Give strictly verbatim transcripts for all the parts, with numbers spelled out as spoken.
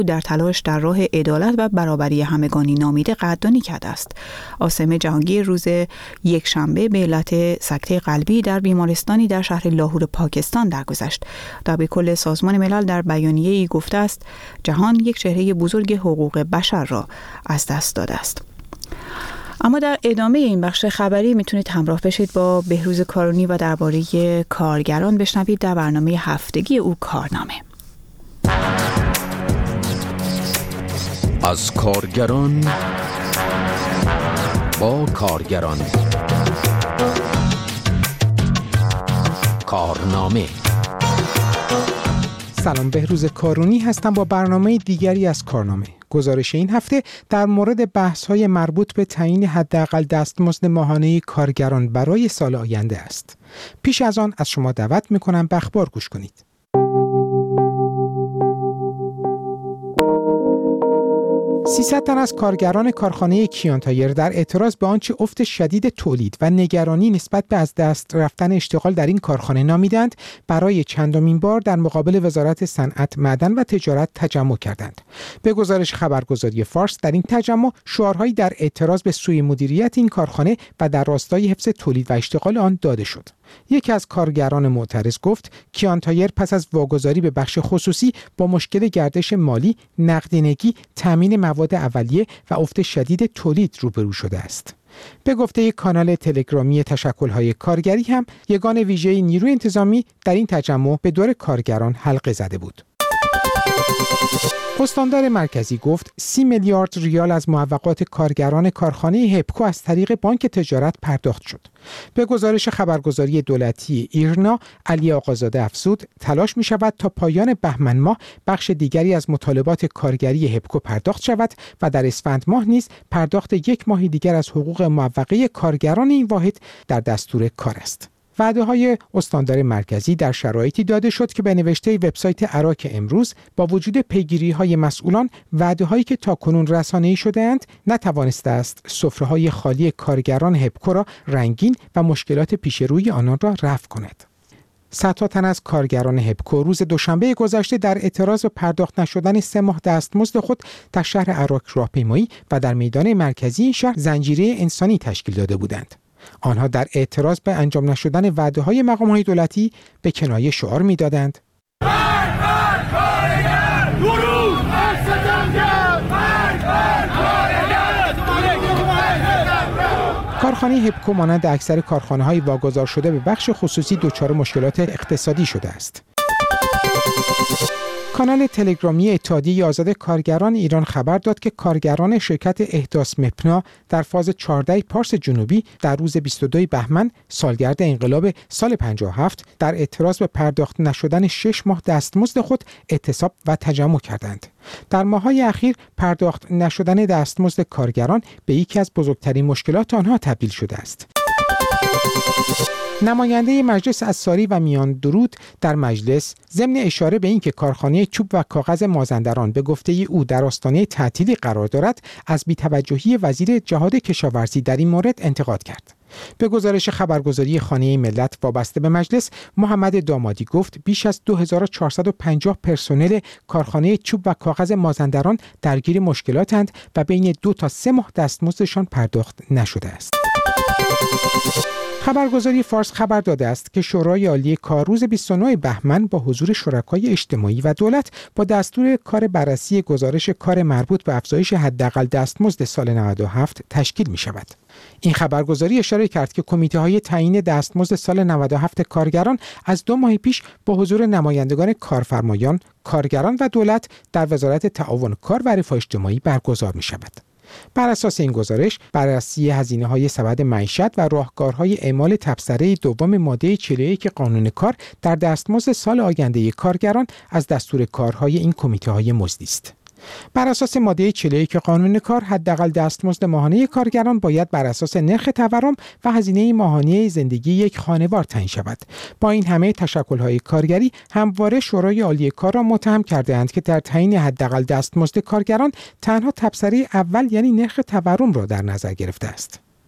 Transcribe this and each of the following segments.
در تلاش در راه عدالت و برابری همگانی نامیده قدردانی کرده است. عاصم جهانگیر روز یک شنبه به علت سکته قلبی در بیمارستانی در شهر لاهور پاکستان درگذشت. دبیر کل سازمان ملل در بیانیه‌ای گفته است جهان یک چهره بزرگ حقوق بشر را از دست داده است. اما در ادامه این بخش خبری میتونید همراه بشید با بهروز کارونی و درباره کارگران بشنوید در برنامه هفتگی او کارنامه. از کارگران با کارگران کارنامه. سلام، بهروز کارونی هستم با برنامه دیگری از کارنامه. گزارش این هفته در مورد بحث‌های مربوط به تعیین حداقل دستمزد ماهانه کارگران برای سال آینده است. پیش از آن از شما دعوت می‌کنم به اخبار گوش کنید. سیصد تن از کارگران کارخانه کیان تایر در اعتراض به آنچه افت شدید تولید و نگرانی نسبت به از دست رفتن اشتغال در این کارخانه نامیدند، برای چندمین بار در مقابل وزارت صنعت، معدن و تجارت تجمع کردند. به گزارش خبرگزاری فارس، در این تجمع شعارهایی در اعتراض به سوء مدیریت این کارخانه و در راستای حفظ تولید و اشتغال آن داده شد. یکی از کارگران معترض گفت کیان تایر پس از واگذاری به بخش خصوصی با مشکل گردش مالی، نقدینگی، تامین مواد اولیه و افت شدید تولید روبرو شده است. به گفته یک کانال تلگرامی تشکل‌های کارگری هم یگان ویژه نیروی انتظامی در این تجمع به دور کارگران حلقه زده بود. استاندار مرکزی گفت سی میلیارد ریال از معوقات کارگران کارخانه هپکو از طریق بانک تجارت پرداخت شد. به گزارش خبرگزاری دولتی ایرنا، علی آقازاده افزود تلاش می شود تا پایان بهمن ماه بخش دیگری از مطالبات کارگری هپکو پرداخت شود و در اسفند ماه نیز پرداخت یک ماه دیگر از حقوق معوقه کارگران این واحد در دستور کار است. وعده‌های استاندار مرکزی در شرایطی داده شد که به نوشته وبسایت اراک امروز با وجود پیگیری‌های مسئولان، وعده‌هایی که تاکنون رسانه‌ای شده‌اند نتوانسته است سفره‌های خالی کارگران هپکو را رنگین و مشکلات پیش روی آنان را رفع کند. صدها تن از کارگران هپکو روز دوشنبه گذشته در اعتراض به پرداخت نشدن سه ماه دستمزد خود در شهر اراک راهپیمایی و در میدان مرکزی این شهر زنجیره انسانی تشکیل داده بودند. آنها در اعتراض به انجام نشدن وعده‌های مقام‌های دولتی به کنایه شعار می‌دادند: کارخانه هپکو مانند اکثر کارخانه‌های واگذار شده به بخش خصوصی دچار مشکلات اقتصادی شده است. کانال تلگرامی اتحادیه آزاد کارگران ایران خبر داد که کارگران شرکت احداث مپنا در فاز چهارده پارس جنوبی در روز بیست و دوم بهمن سالگرد انقلاب سال پنجاه و هفت در اعتراض به پرداخت نشدن شش ماه دستمزد خود اعتصاب و تجمع کردند. در ماه‌های اخیر پرداخت نشدن دستمزد کارگران به یکی از بزرگترین مشکلات آنها تبدیل شده است. نماینده مجلس اساری و میان درود در مجلس ضمن اشاره به اینکه کارخانه چوب و کاغذ مازندران به گفته او در آستانه تعطیلی قرار دارد، از بی‌توجهی وزیر جهاد کشاورزی در این مورد انتقاد کرد. به گزارش خبرگزاری خانه ملت وابسته به مجلس، محمد دامادی گفت بیش از دو هزار و چهارصد و پنجاه پرسنل کارخانه چوب و کاغذ مازندران درگیر مشکلاتند و بین دو تا سه ماه دستمزدشان پرداخت نشده است. خبرگزاری فارس خبر داده است که شورای عالی کار روز بیست و نهم بهمن با حضور شرکای اجتماعی و دولت با دستور کار بررسی گزارش کار مربوط به افزایش حداقل دستمزد سال نود و هفت تشکیل می شود. این خبرگزاری اشاره کرد که کمیته‌های تعیین دستمزد سال نود و هفت کارگران از دو ماه پیش با حضور نمایندگان کارفرمایان، کارگران و دولت در وزارت تعاون کار و رفاه اجتماعی برگزار می شود. بر اساس این گزارش، بررسی هزینه‌های سبد معیشت و راهکارهای اعمال تبصره دوم ماده چهل و یک قانون کار در دستمزد سال آینده کارگران از دستور کارهای این کمیته‌های مزدی است. بر اساس ماده چهل و یک قانون کار، حداقل دستمزد ماهانه کارگران باید بر اساس نرخ تورم و هزینه ماهانه زندگی یک خانوار تعیین شود. با این همه تشکل‌های کارگری همواره شورای عالی کار را متهم کرده‌اند که در تعیین حداقل دستمزد کارگران تنها تبصره اول یعنی نرخ تورم را در نظر گرفته است.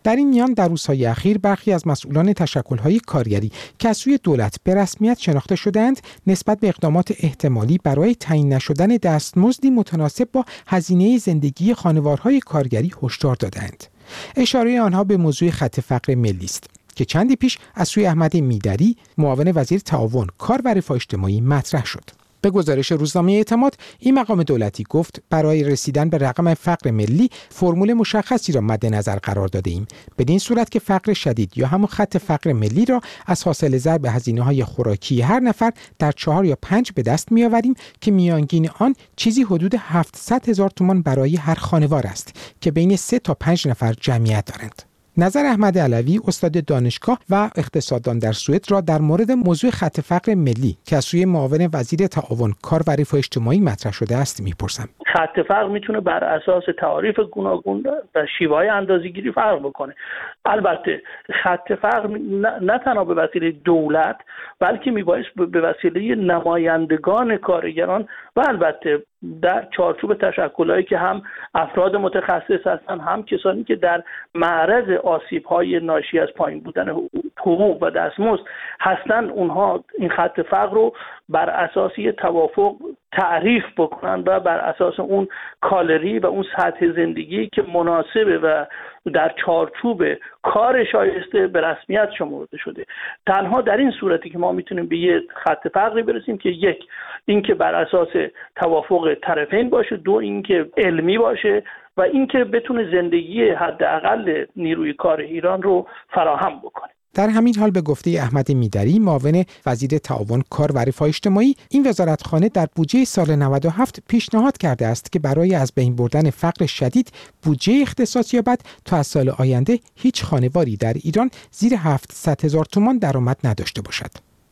در این میان در روزهای اخیر برخی از مسئولان تشکل‌های کارگری که از سوی دولت به رسمیت شناخته شدند نسبت به اقدامات احتمالی برای تعیین نشدن دستمزدی متناسب با هزینه زندگی خانوارهای کارگری هشدار دادند. اشاره آنها به موضوع خط فقر ملی است که چندی پیش از سوی احمد میدری معاون وزیر تعاون، کار و رفاه اجتماعی مطرح شد. به گزارش روزنامه اعتماد، این مقام دولتی گفت برای رسیدن به رقم فقر ملی فرمول مشخصی را مد نظر قرار داده ایم، بدین صورت که فقر شدید یا همون خط فقر ملی را از حاصل ضرب هزینه‌های خوراکی هر نفر در چهار یا پنج به دست می‌آوریم که میانگین آن چیزی حدود هفتصد هزار تومان برای هر خانوار است که بین سه تا پنج نفر جمعیت دارند. نظر احمد علوی، استاد دانشگاه و اقتصاددان در سوئد را در مورد موضوع خط فقر ملی که از سوی معاون وزیر تعاون، کار و رفاه اجتماعی مطرح شده است میپرسم. خط فقر میتونه بر اساس تعاریف گوناگون و شیوه‌های اندازه‌گیری فرق بکنه. البته خط فقر نه تنها به وسیله دولت بلکه میبایست به وسیله نمایندگان کارگران و البته در چارچوب تشکل‌هایی که هم افراد متخصص هستند هم کسانی که در معرض آسیب‌های ناشی از پایین بودن حقوق و دستمزد هستند، اونها این خط فقر رو بر اساس توافق تعریف بکنن و بر اساس اون کالری و اون سطح زندگی که مناسبه و در چارچوب کار شایسته به رسمیت شمرده شده. تنها در این صورتی که ما میتونیم به یه خط فقری برسیم که یک، اینکه بر اساس توافق طرفین باشه، دو، اینکه علمی باشه و اینکه بتونه زندگی حداقل نیروی کار ایران رو فراهم بکنه. در همین حال به گفته احمد میدری، معاون وزیر تعاون، کار و رفاه اجتماعی، این وزارتخانه در بودجه سال نود و هفت پیشنهاد کرده است که برای از بین بردن فقر شدید بودجه اختصاص یابد تا از سال آینده هیچ خانواری در ایران زیر هفتصد هزار تومان درآمد نداشته باشد.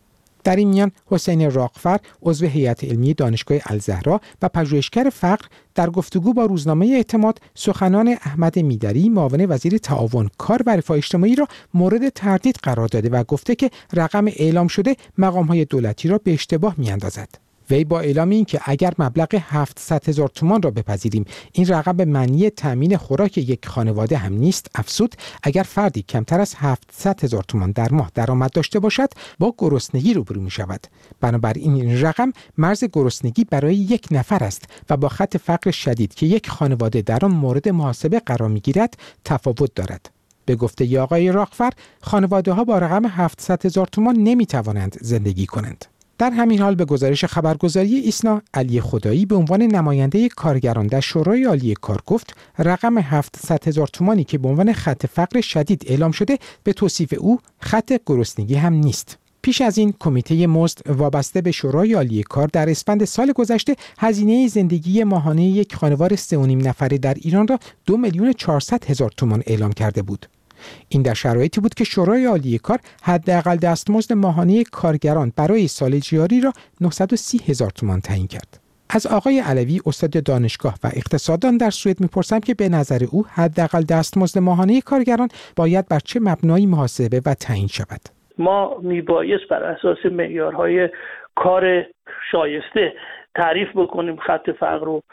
در این میان حسین راغفر، عضو هیئت علمی دانشگاه الزهرا و پژوهشگر فقر، در گفتگو با روزنامه اعتماد سخنان احمد میدری، معاون وزیر تعاون، کار و رفاه اجتماعی را مورد تردید قرار داده و گفته که رقم اعلام شده مقام‌های دولتی را به اشتباه می‌اندازد. وی با اعلام این که اگر مبلغ هفتصد هزار تومان را بپذیریم این رقم به معنی تامین خوراک یک خانواده هم نیست، افزود اگر فردی کمتر از هفتصد هزار تومان در ماه درآمد داشته باشد با گرسنگی روبرو می شود. بنابراین این رقم مرز گرسنگی برای یک نفر است و با خط فقر شدید که یک خانواده در آن مورد محاسبه قرار می گیرد تفاوت دارد. به گفته آقای راغفر، خانواده ها با رقم هفتصد هزار تومان نمی توانند زندگی کنند. در همین حال به گزارش خبرگزاری ایسنا، علی خدایی به عنوان نماینده کارگران در شورای عالی کار گفت رقم هفتصد هزار تومانی که به عنوان خط فقر شدید اعلام شده به توصیف او خط گرسنگی هم نیست. پیش از این کمیته مزد وابسته به شورای عالی کار در اسفند سال گذشته هزینه زندگی ماهانه یک خانوار سه و نیم نفره در ایران را دو میلیون و چهارصد هزار تومان اعلام کرده بود. این در شرایطی بود که شورای عالی کار حداقل دستمزد ماهانه کارگران برای سال جاری را نهصد و سی هزار تومان تعیین کرد. از آقای علوی، استاد دانشگاه و اقتصاددان در سوئد میپرسم که به نظر او حداقل دستمزد ماهانه کارگران باید بر چه مبنایی محاسبه و تعیین شود؟ ما میبایست بر اساس معیارهای کار شایسته تعریف بکنیم خط فقر رو،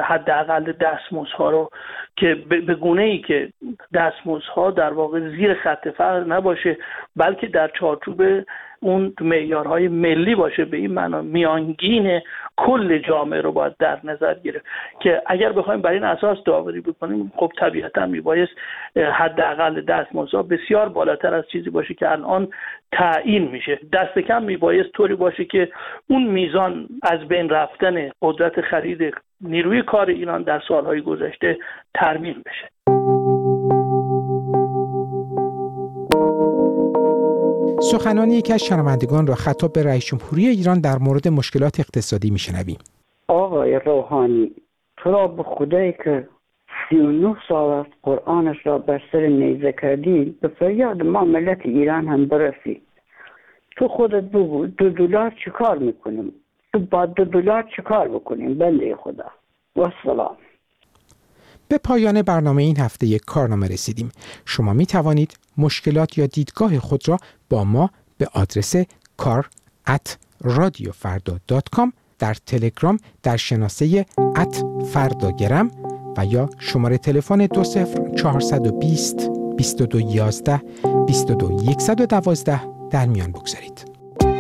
حداقل دستمزدها رو، که به گونه‌ای که دستمزدها در واقع زیر خط فقر نباشه بلکه در چارچوب اون معیارهای ملی باشه. به این معنا میانگین کل جامعه رو باید در نظر گرفت که اگر بخوایم بر این اساس داوری بکنیم خب طبیعتا میبایست حداقل دستمزدها بسیار بالاتر از چیزی باشه که الان تعیین میشه. دست کم میبایست طوری باشه که اون میزان از بین رفتن قدرت خرید نیروی کار ایران در سالهای گذشته ترمیم بشه. سخنان یکی از شنوندگان را خطاب به رئیس جمهوری ایران در مورد مشکلات اقتصادی میشنویم. آقای روحانی، تو را به خدایی که سی و نه سال از قرآنش را بر سر نیزه کردی، به فریاد ما ملت ایران هم برسی. تو خودت بگو دو دلار چی کار میکنیم؟ تو با دو دلار چی کار بکنیم؟ بنده خدا. و سلام. به پایان برنامه این هفته یک کارنامه رسیدیم. شما می توانید مشکلات یا دیدگاه خود را با ما به آدرس کار ات رادیو فردا دات کام در تلگرام در شناسه ات فرداگرم و یا شماره تلفن دو صفر چهارصد و بیست بیست و دو یازده بیست و دو صد و دوازده در میان بگذارید.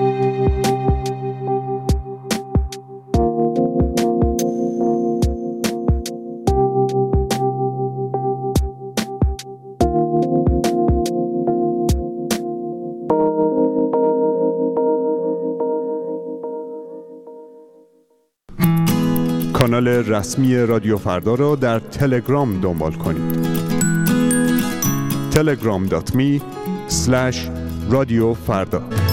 کانال رسمی رادیو فردا را در تلگرام دنبال کنید. تلگرام دات می اسلش رادیو فردا